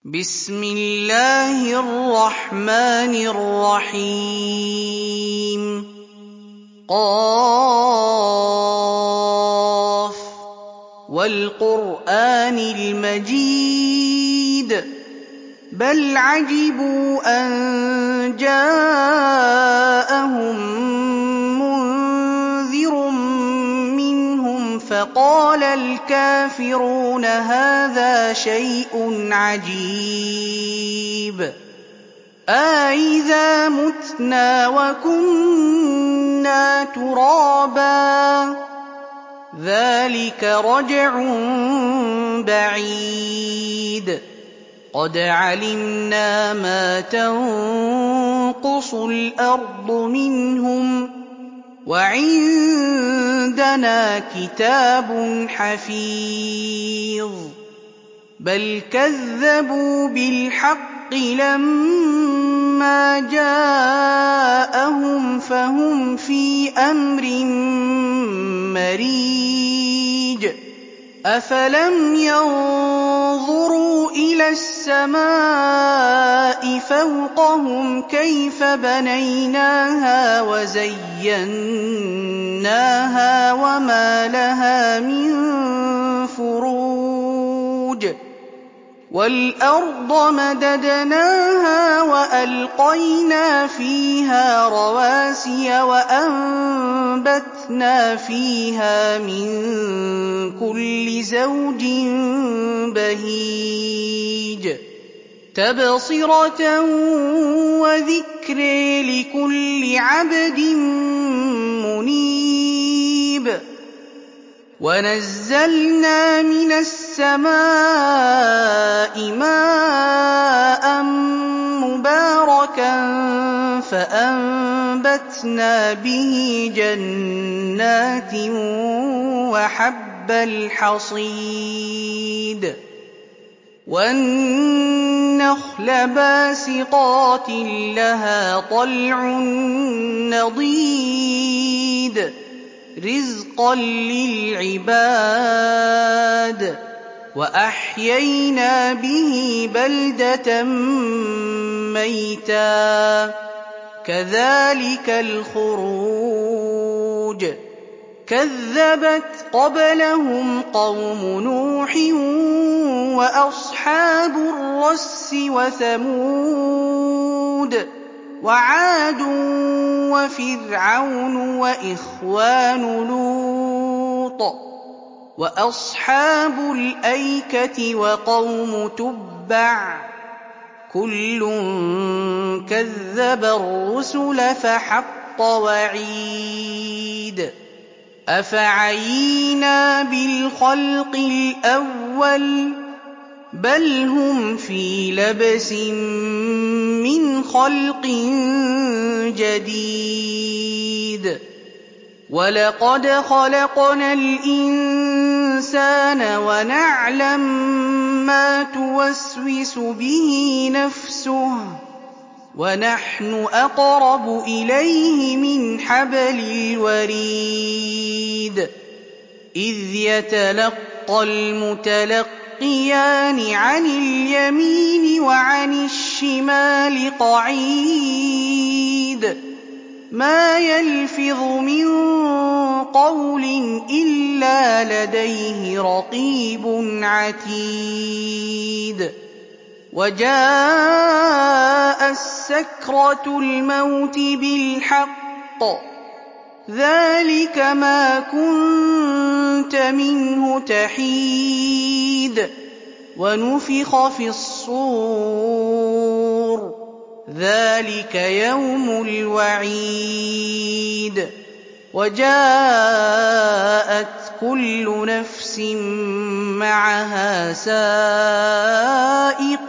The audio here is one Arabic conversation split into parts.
بسم الله الرحمن الرحيم قاف والقرآن المجيد بل عجبوا أن جاءهم منذر منهم فقال الكافرون هذا شيء عجيب أإذا متنا وكنا ترابا ذلك رجع بعيد قد علمنا ما تنقص الأرض منهم وعندنا كتاب حفيظ بل كذبوا بالحق لما جاءهم فهم في أمر مريج أفلم ينظروا إلى السماء فوقهم كيف بنيناها وزيناها وما لها من فروج والأرض مددناها وألقينا فيها رواسي وأنبتنا فيها من كل زوج بهيج تبصرة وذكر لكل عبد منيب ونزلنا من السماء ماء مباركا فأنبتنا به جنات وحب الحصيد والنخل باسقات لها طلع نضيد رزقا للعباد وأحيينا به بلدة ميتا كذلك الخروج كذبت قبلهم قوم نوح وأصحاب الرس وثمود وعاد وفرعون وإخوان لوط وأصحاب الأيكة وقوم تبع كل كذب الرسل فحق وعيد أفعينا بالخلق الأول بل هم في لبس من خلق جديد ولقد خلقنا الإنسان ونعلم ما توسوس به نفسه ونحن أقرب إليه من حبل الوريد إذ يتلقى المتلقيان عن اليمين وعن الشمال قعيد ما يلفظ من قول إلا لديه رقيب عتيد وجاءت سكرة الموت بالحق ذلك ما كنت منه تحيد ونفخ في الصور ذلك يوم الوعيد وجاءت كل نفس معها سائق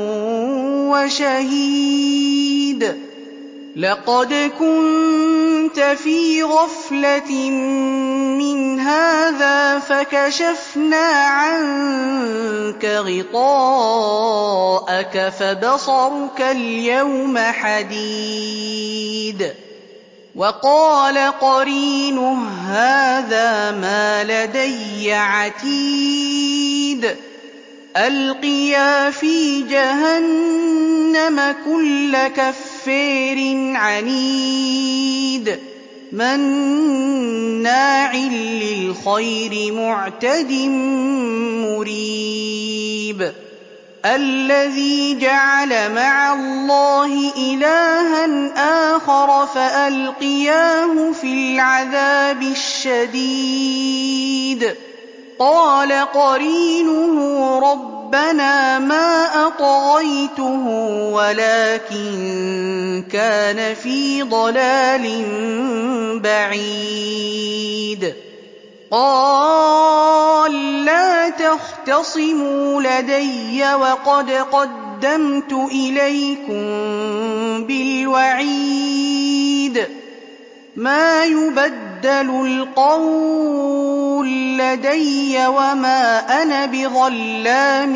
وشهيد لقد كنت في غفلة من هذا فكشفنا عنك غطاءك فبصرك اليوم حديد وقال قرينه هذا ما لدي عتيد ألقيا في جهنم كل كفار عنيد مناع للخير معتد مريب الذي جعل مع الله إلها آخر فألقياه في العذاب الشديد قال قرينه ربنا ما أطغيته ولكن كان في ضلال بعيد قال لا تختصموا لدي وقد قدمت إليكم بالوعيد ما يبدل القول لدي وما أنا بظلام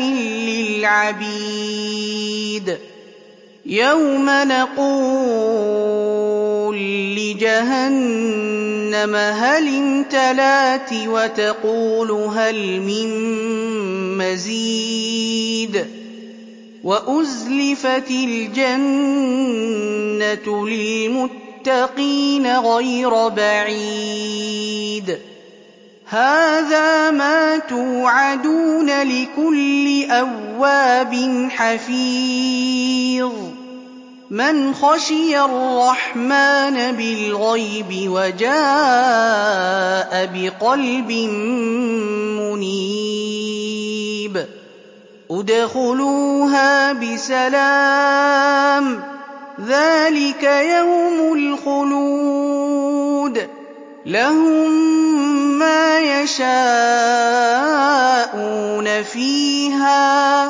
للعبيد يوم نقول لجهنم هل امتلأت وتقول هل من مزيد وأزلفت الجنة للمتقين غير بعيد هذا ما توعدون لكل أواب حفيظ من خشي الرحمن بالغيب وجاء بقلب منيب ادخلوها بسلام ذلك يوم الخلود لهم ما يشاءون فيها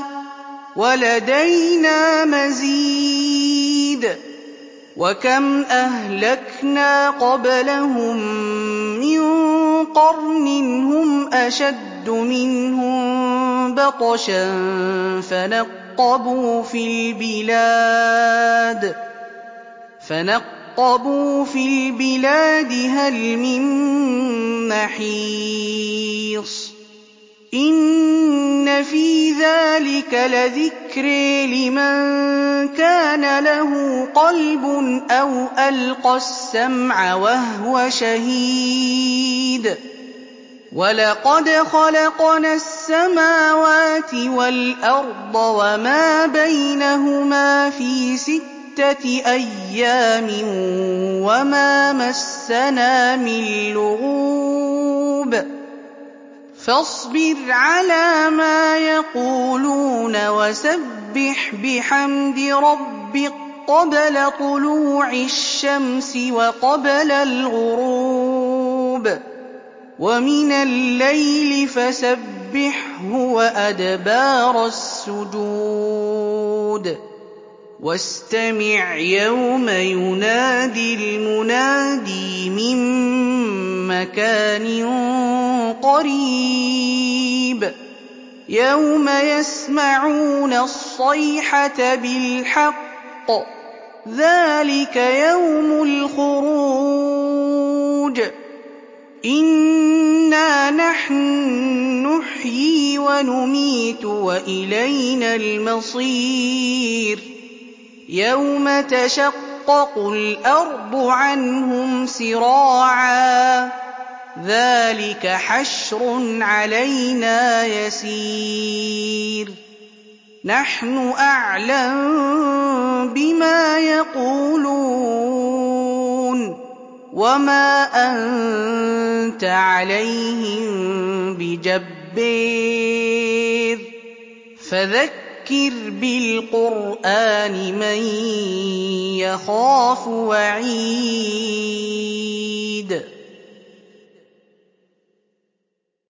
ولدينا مزيد وكم أهلكنا قبلهم من قرن هم أشد منهم بطشا فنقبوا في البلاد هل من محيص إن في ذلك لذكر لمن كان له قلب أو ألقى السمع وهو شهيد ولقد خلقنا السماوات والأرض وما بينهما في 6 أيام وما مسنا من لغوب فاصبر على ما يقولون وسبح بحمد ربك قبل طلوع الشمس وقبل الغروب ومن الليل فسبحه وأدبار السجود واستمع يوم ينادي المنادي من مكان قريب يوم يسمعون الصيحة بالحق ذلك يوم الخروج إنا نحن نحيي ونميت وإلينا المصير يوم تشقق الأرض عنهم سراعا ذلك حشر علينا يسير نحن أعلم بما يقولون وما أنت عليهم بجبار فذكر بالقرآن من يخاف وعيد